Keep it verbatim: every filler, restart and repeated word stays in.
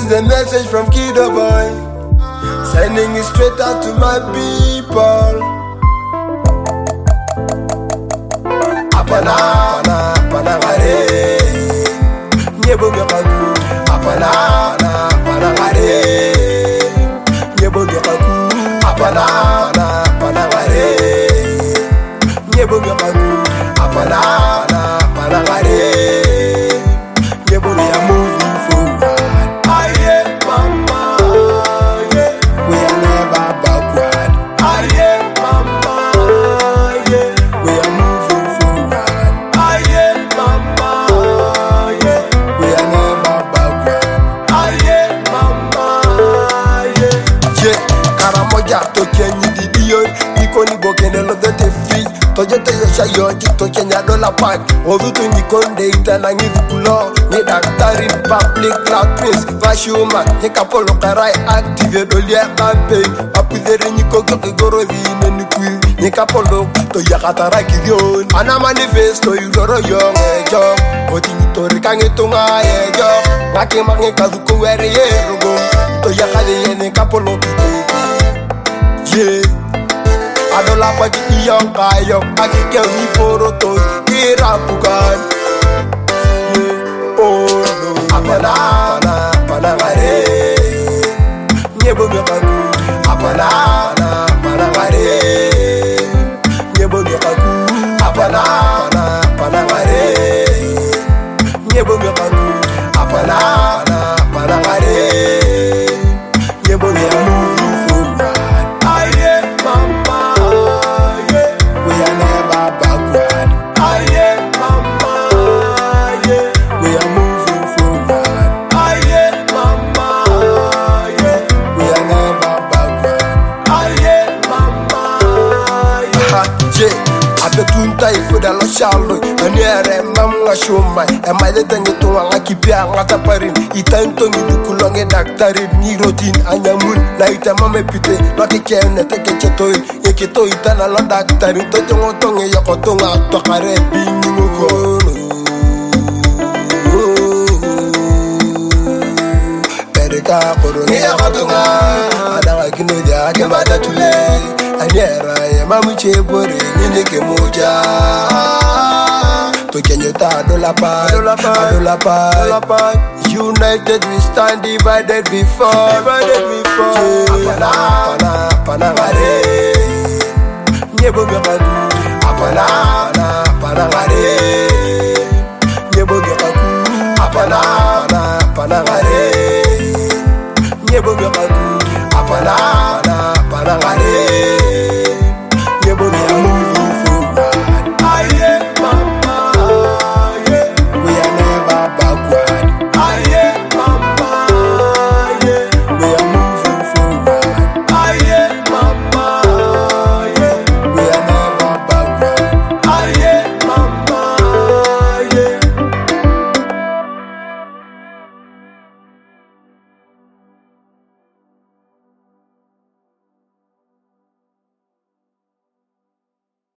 is the message from Kiddo Boy, sending it straight out to my people. Apana, apana, apana gare, nyebo gakaku. Apana, apana, apana gare, nyebo gakaku. Apana, apana, apana gare, nyebo gakaku. Apana, apana, apana gare, nyebo ya moving forward. Aye, mama, yeah, we are never backward. Aye, mama, yeah, we are moving forward. Aye, mama, yeah, we are never backward. Aye, mama, yeah. Yeah, Karamoja to Kenyi Didio, Nikoni Bokenelo de Tefi. Tojote yosha yoji to Kenya dollar pack. Odutu nikonde itana ngivukulo. Ni daktari public cloud prince Vashuma, ni kapolo karai active dolia campaign. Apudere niko kegoro vine nikwi. Ni kapolo to yakatara kidion. Ana manifesto yugoro yong ejo. Oti nitori kange tunga ejo. Wake mange kaduko were yerugo. To yakade yene kapolo kideki. Yeah. Adola pa ki iyong kayong akikew ni poroto irapukan. Yeah, oh no. Apana, apana, apana gare, nyebo gakaku. Apana, apana, apana gare, nyebo gakaku. Apana, apana, apana gare, nyebo gakaku. Apana, apana, apana gare, nyebo gakaku. Tunta ifuda lo shalo aniere mamwa shoma e maleta ngito nga kipia ngata parin itanto ngidukulo nge daktari ni rotin anyamun na itamame pite laki kene teke chetoi ekito itana lo daktari to jongo tonge yokoto nga to kare bingu kono pereka korone yokoto nga adanga kino ja kembata tule aniera ya mamu chebore nini kemoja to kenyota dola pa dola pa dola pa. United we stand, divided before divided before. Apana, apana, apana gare, nyebo gakaku. Apana, apana, apana gare, nyebo gakaku. Apana, apana, apana gare, nyebo gakaku.